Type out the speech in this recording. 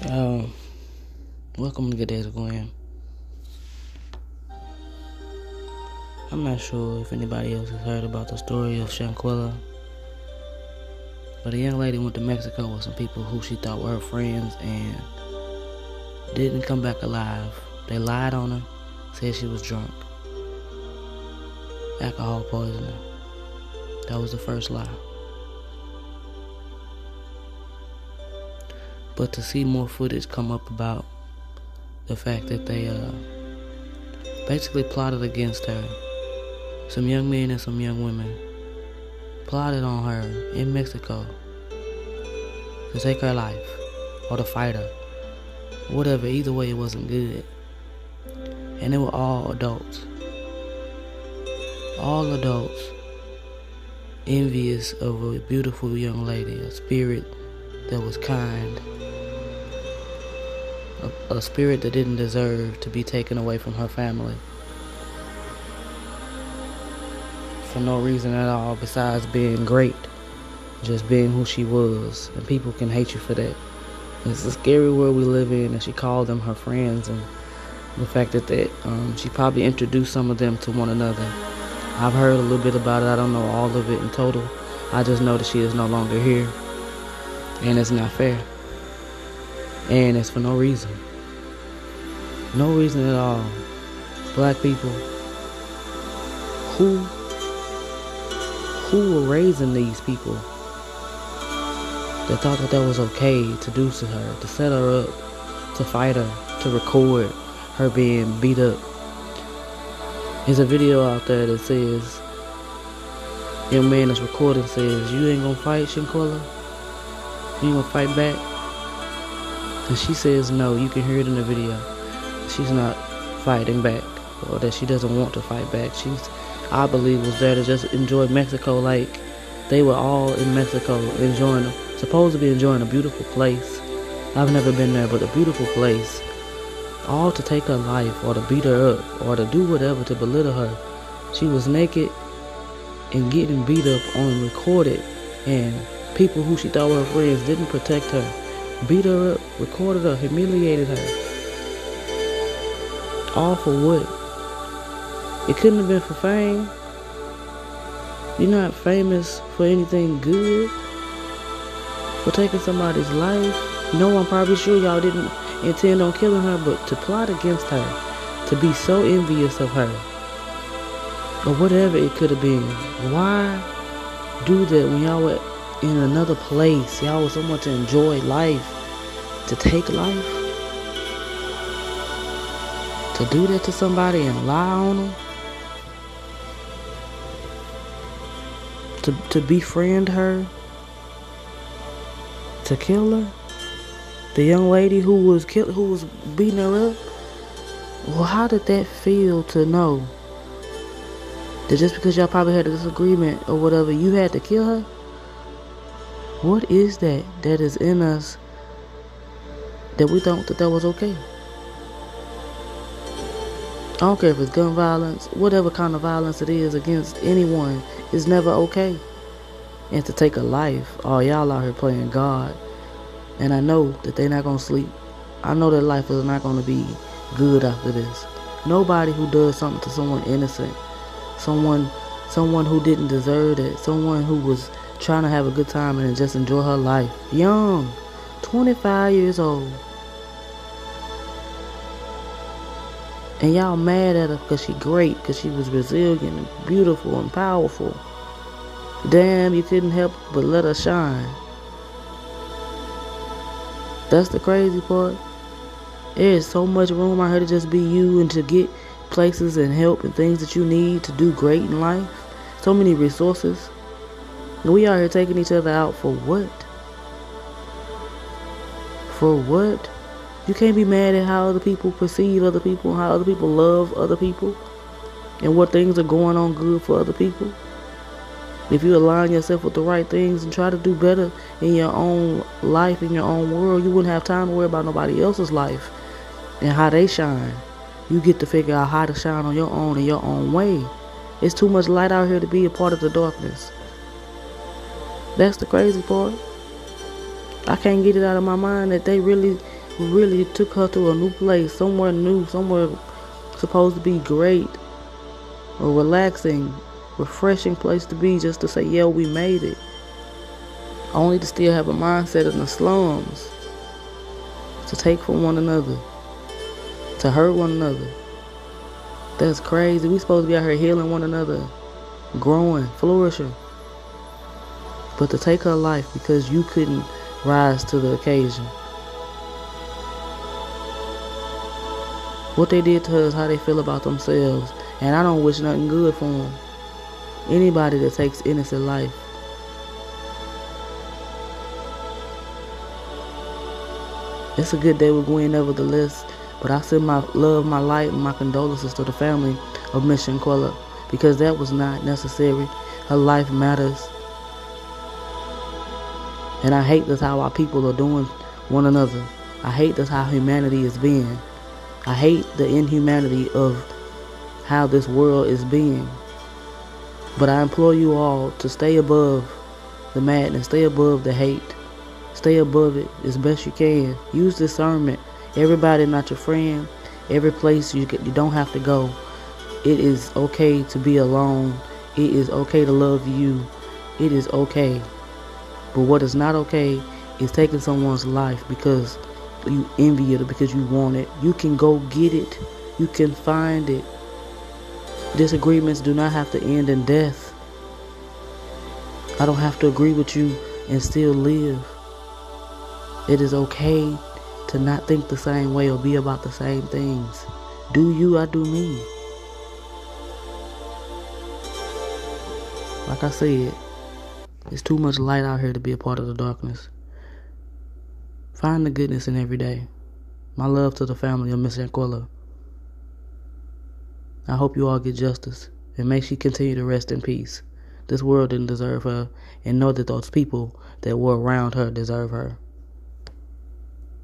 Um, Welcome to Good Days Gwen. I'm not sure if anybody else has heard about the story of Shanquella, but a young lady went to Mexico with some people who she thought were her friends and didn't come back alive. They lied on her, said she was drunk. Alcohol poisoning. That was the first lie. But to see more footage come up about the fact that they basically plotted against her. Some young men and some young women plotted on her in Mexico to take her life or to fight her. Whatever, either way it wasn't good. And they were all adults. All adults envious of a beautiful young lady, a spirit that was kind, a spirit that didn't deserve to be taken away from her family for no reason at all besides being great, just being who she was. And people can hate you for that. It's a scary world we live in, and she called them her friends, and the fact that she probably introduced some of them to one another. I've heard a little bit about it. I don't know all of it in total. I just know that she is no longer here, and it's not fair, and it's for no reason. No reason at all. Black people who were raising these people that thought that was okay to do to her, to set her up, to fight her, to record her being beat up. There's a video out there that says, young man that's recording says, "You ain't gonna fight, Shanquella? You ain't gonna fight back?" And she says no. You can hear it in the video. She's not fighting back, or that she doesn't want to fight back. I believe, was there to just enjoy Mexico like they were all in Mexico, supposed to be enjoying a beautiful place. I've never been there, but a beautiful place. All to take her life, or to beat her up, or to do whatever to belittle her. She was naked and getting beat up on recorded, and people who she thought were her friends didn't protect her, beat her up, recorded her, humiliated her. All for what? It couldn't have been for fame. You're not famous for anything good, for taking somebody's life. No, I'm probably sure y'all didn't intend on killing her, but to plot against her, to be so envious of her, or whatever it could have been. Why do that when y'all were in another place? Y'all were someone to enjoy life, to take life. To do that to somebody and lie on them, to befriend her, to kill her, the young lady who was beating her up. Well, how did that feel to know that just because y'all probably had a disagreement or whatever, you had to kill her? What is that is in us that we thought that was okay? I don't care if it's gun violence, whatever kind of violence it is against anyone, is never okay. And to take a life, y'all out here playing God. And I know that they're not going to sleep. I know that life is not going to be good after this. Nobody who does something to someone innocent, someone who didn't deserve it, someone who was trying to have a good time and just enjoy her life. Young, 25 years old. And y'all mad at her because she great, because she was resilient and beautiful and powerful. Damn, you couldn't help but let her shine. That's the crazy part. There is so much room out here to just be you and to get places and help and things that you need to do great in life. So many resources. And we out here taking each other out for what? For what? You can't be mad at how other people perceive other people, how other people love other people, and what things are going on good for other people. If you align yourself with the right things and try to do better in your own life, in your own world, you wouldn't have time to worry about nobody else's life and how they shine. You get to figure out how to shine on your own in your own way. It's too much light out here to be a part of the darkness. That's the crazy part. I can't get it out of my mind that they really who really took her to a new place, somewhere new, somewhere supposed to be great, a relaxing, refreshing place to be, just to say, yeah, we made it. Only to still have a mindset in the slums, to take from one another, to hurt one another. That's crazy. We supposed to be out here healing one another, growing, flourishing. But to take her life because you couldn't rise to the occasion. What they did to her is how they feel about themselves. And I don't wish nothing good for them. Anybody that takes innocent life. It's a good day with Gwen nevertheless. But I send my love, my light, and my condolences to the family of Miss Shanquella, because that was not necessary. Her life matters. And I hate that's how our people are doing one another. I hate that's how humanity is being. I hate the inhumanity of how this world is being. But I implore you all to stay above the madness, stay above the hate, stay above it as best you can. Use discernment. Everybody not your friend. Every place you don't have to go. It is okay to be alone. It is okay to love you. It is okay. But what is not okay is taking someone's life because you envy it or because you want it. You can go get it. You can find it. Disagreements do not have to end in death. I don't have to agree with you and still live. It is okay to not think the same way or be about the same things. Do you, I do me. Like I said, there's too much light out here to be a part of the darkness. Find the goodness in every day. My love to the family of Miss Shanquella. I hope you all get justice, and may she continue to rest in peace. This world didn't deserve her, and know that those people that were around her deserve her.